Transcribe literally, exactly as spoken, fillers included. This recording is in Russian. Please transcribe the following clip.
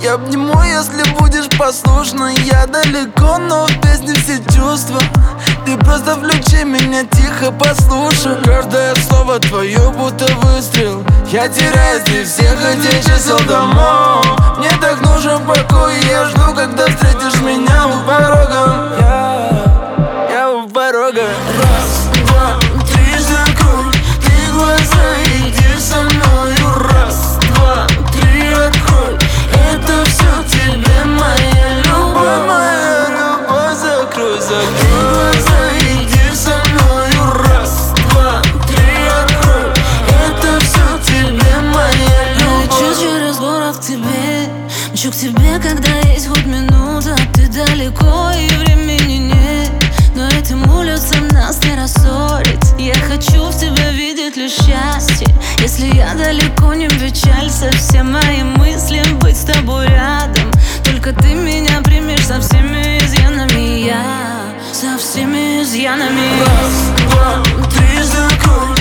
Я обниму, если будешь послушна. Я далеко, но в песне все чувства. Ты просто включи меня, тихо послушай. Каждое слово твое будто выстрел. Я теряюсь среди всех этих чисел домов. Мне так нужен покой, и я жду, когда встретишь меня у порога. Я, я у порога. Раз, два, три, закрой ты глаза, иди со мною. Раз, два, три, открой. Это все тебе, моя любовь. Моя любовь, закрой, закрой глаза, иди со мною. Раз, два, три, открой. Это все тебе, моя любовь. Лечу через город к тебе, мчу к тебе, когда есть хоть минута. Ты далеко и времени нет, но этим улицам нас не рассорить. Я хочу в тебе видеть лишь счастье. Если я далеко, не печалься. Все мои мысли быть с тобой рядом. Только ты меня примешь со всеми изъянами. Я со всеми изъянами. Раз, два, три, закрой